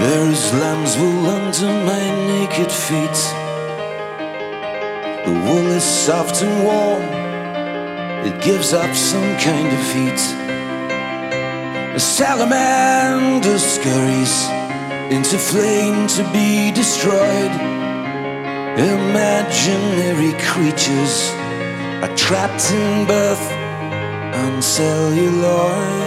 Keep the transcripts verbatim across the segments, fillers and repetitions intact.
There is lamb's wool under my naked feet. The wool is soft and warm, it gives up some kind of heat. A salamander scurries into flame to be destroyed. Imaginary creatures are trapped in birth on celluloid.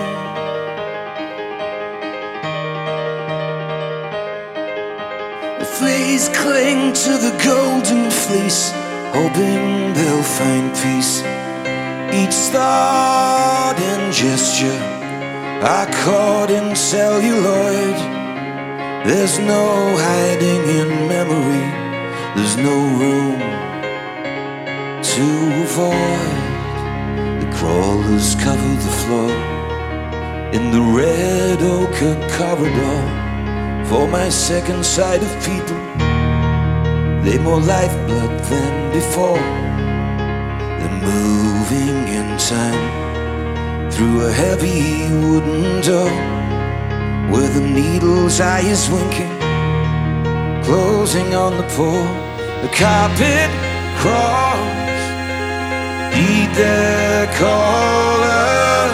The fleas cling to the golden fleece, hoping they'll find peace. Each thought and gesture are caught in celluloid. There's no hiding in memory, there's no room to avoid. The crawlers cover the floor in the red ochre corridor. For my second sight of people, they more lifeblood than before. They're moving in time through a heavy wooden door, where the needle's eye is winking, closing on the poor. The carpet crawls, heed their callers.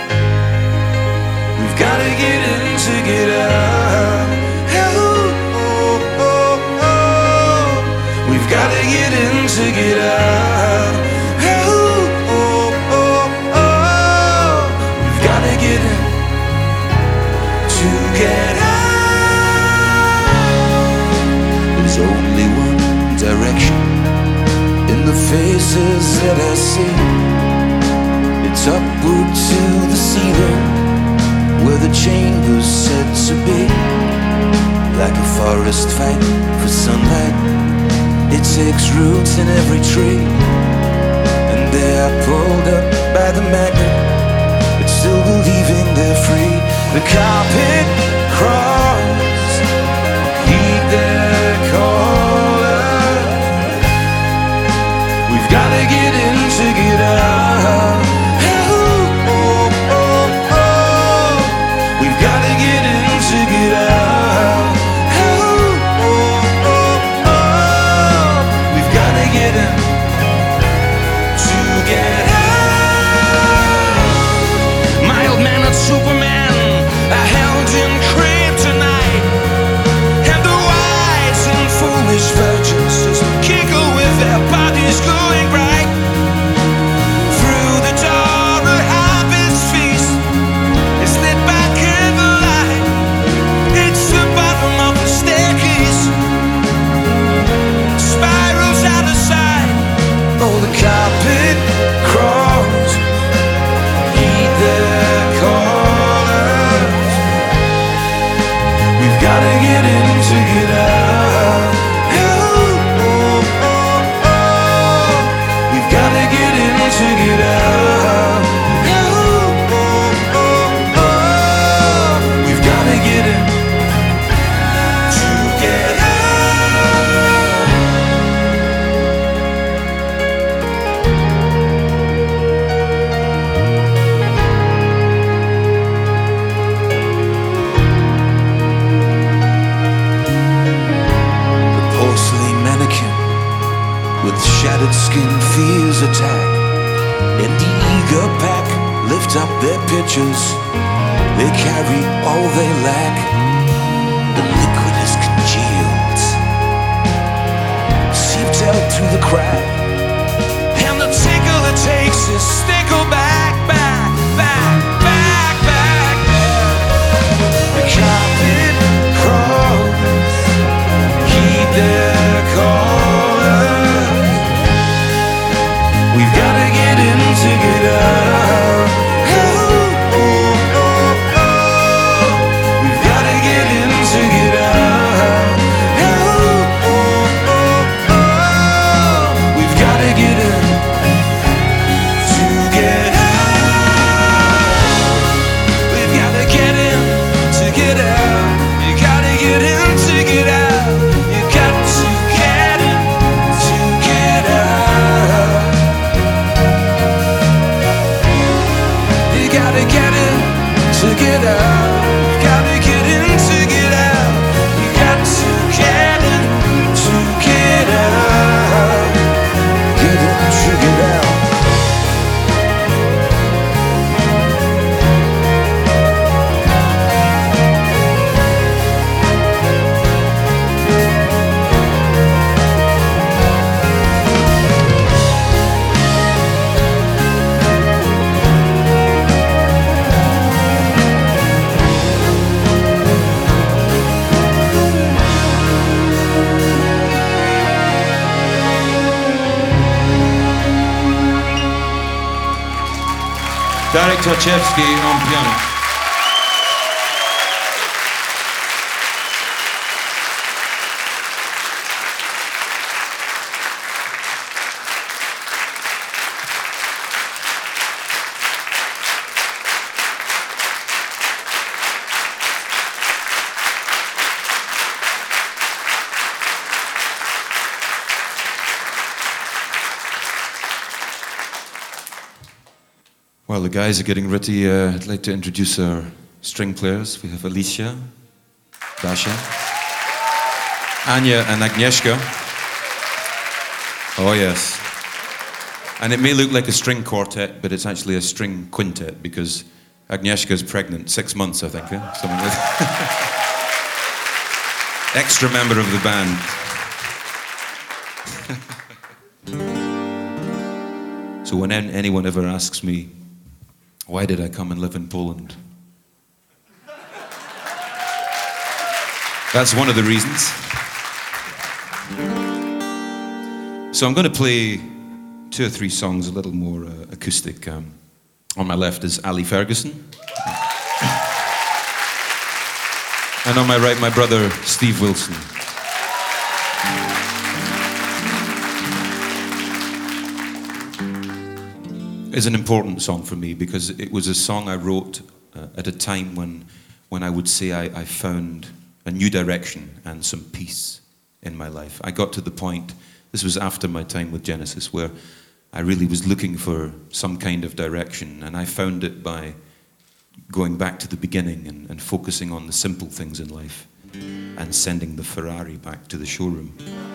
We've gotta get in to get out. Gotta get in to get out. Oh, oh, oh, oh. We've gotta get in to get out. There's only one direction in the faces that I see. It's upward to the ceiling, where the chamber's said to be. Like a forest fight for sunlight, it takes roots in every tree, and they are pulled up by the magnet, but still believing they're free. The carpet crawls, heed their callers. We've gotta get in to get out. Oh, oh, oh, oh. We've gotta get in to get out. Superman, I held in kryptonite, and the wise and foolish virgins just giggle with their bodies glowing bright. Through the door, a harvest feast is lit by candlelight. It's the bottom of the staircase, spirals out of sight. Oh, the carpet crawls, heed their call. Gotta get in to get out. Oh, oh, oh, oh. We've gotta get in to get out. Oh, oh, oh, oh. We've gotta get in to get out. With shattered skin fears attack, and the eager pack lift up their pitchers. They carry all they lack. The liquid is congealed, seeped out through the crack, and the tickle it takes is stickle back, back, back, back, back, back. The carpet crawls, heed their call. We've gotta get in to get out. Oh, oh, oh, oh. Darek Tchaikovsky on piano. While the guys are getting ready, uh, I'd like to introduce our string players. We have Alicia, Dasha, Anya and Agnieszka. Oh yes. And it may look like a string quartet, but it's actually a string quintet because Agnieszka's pregnant, six months I think, eh? Something like that. Extra member of the band. So when anyone ever asks me, why did I come and live in Poland? That's one of the reasons. So I'm going to play two or three songs a little more uh, acoustic. Um, on my left is Ali Ferguson. And on my right, my brother, Steve Wilson. Is an important song for me because it was a song I wrote uh, at a time when, when I would say I, I found a new direction and some peace in my life. I got to the point, this was after my time with Genesis, where I really was looking for some kind of direction, and I found it by going back to the beginning and, and focusing on the simple things in life and sending the Ferrari back to the showroom.